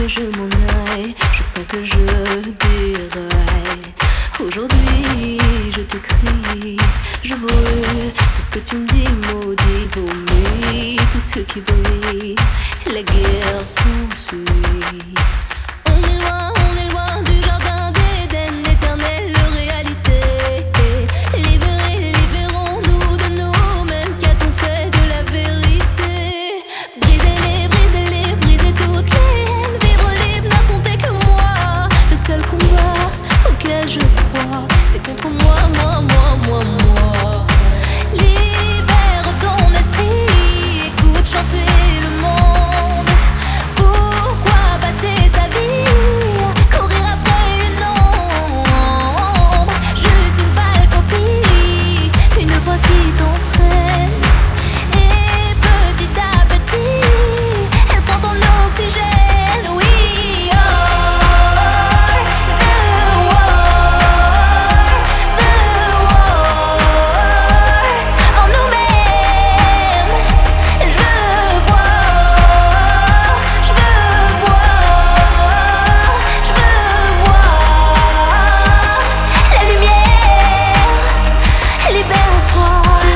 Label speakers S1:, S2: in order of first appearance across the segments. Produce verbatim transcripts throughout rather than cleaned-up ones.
S1: que je m'en aille, je sens que je déraille. Aujourd'hui je t'écris, je brûle tout ce que tu me dis maudit, vomit tout ce qui brille, la guerre s'ensuit. On est loin, on est loin du jardin d'Éden, éternelle réalité. Libérés, libérons-nous de nous-mêmes, qu'a-t-on fait de la vérité? Brisez-les, brisez-les, brisez toutes les haines, vivre libre, n'affronter que moi. Le seul combat auquel je crois, c'est contre moi, moi, moi, moi, moi. Libère ton esprit, écoute chanter le monde. Pourquoi passer sa vie, courir après une ombre? Juste une pâle copie, une voix qui t'entraîne. Et petit à petit, elle prend ton oxygène. We are the war, the war. En nous-mêmes, je veux voir, je veux voir, je veux voir la lumière. Libère-toi.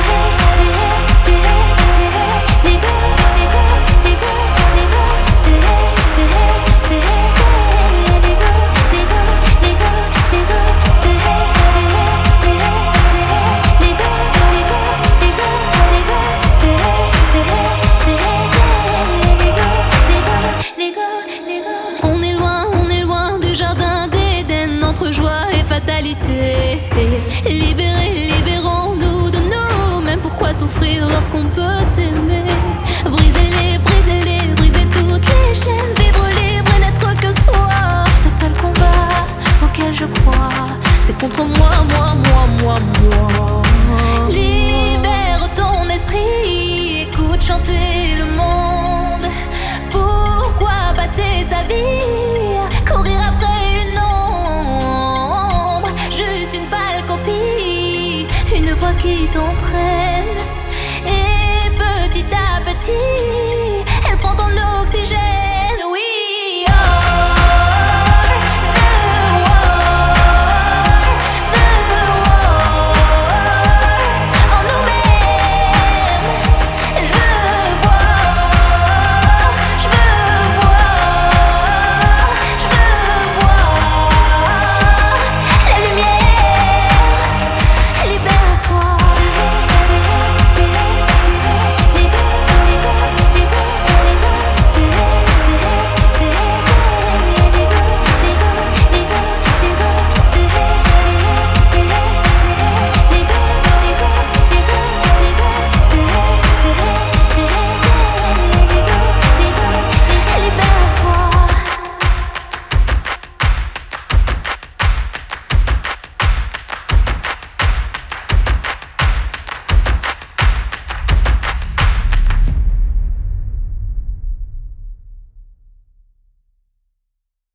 S1: On est loin, on est loin du jardin d'Éden, entre joie et fatalité. Libérés, libérons-nous de nous-mêmes. Pourquoi souffrir lorsqu'on peut s'aimer? Brisez-les, brisez-les, brisez toutes les chaînes, vivre libre et n'être que soi. Le seul combat auquel je crois, c'est contre moi, moi, moi, moi, moi. Libère ton esprit, écoute chanter le monde. Pourquoi passer sa vie, courir après une ombre? Juste une pâle copie, une voix qui t'entraîne. Et petit à petit,